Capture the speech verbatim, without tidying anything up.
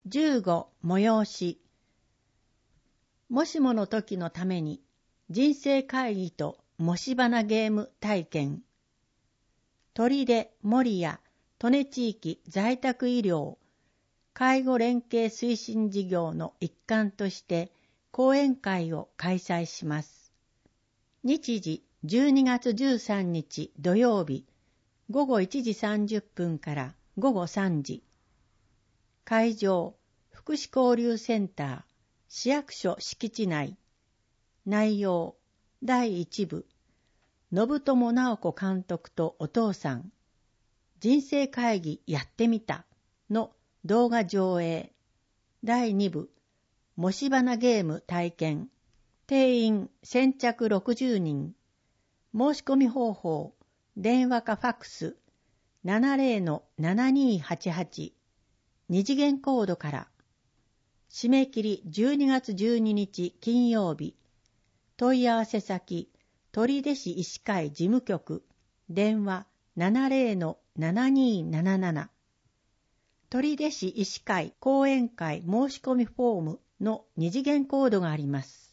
じゅうご催し。もしもの時のために人生会議ともし花ゲーム体験。取手守谷利根地域在宅医療介護連携推進事業の一環として講演会を開催します。日時じゅうにがつじゅうさんにち土曜日ごごいちじさんじゅっぷんからごごさんじ。会場福祉交流センター市役所敷地内。内容だいいちぶ信友直子監督とお父さん人生会議やってみたの動画上映。だいにぶもし花ゲーム体験。定員先着ろくじゅうにん。申し込み方法電話かファックス ななぜろ ななにはちはち 二次元コードから。締め切りじゅうにがつじゅうににち金曜日。問い合わせ先取手市医師会事務局電話 ななぜろ ななにーなななな。取手市医師会講演会申し込みフォームの二次元コードがあります。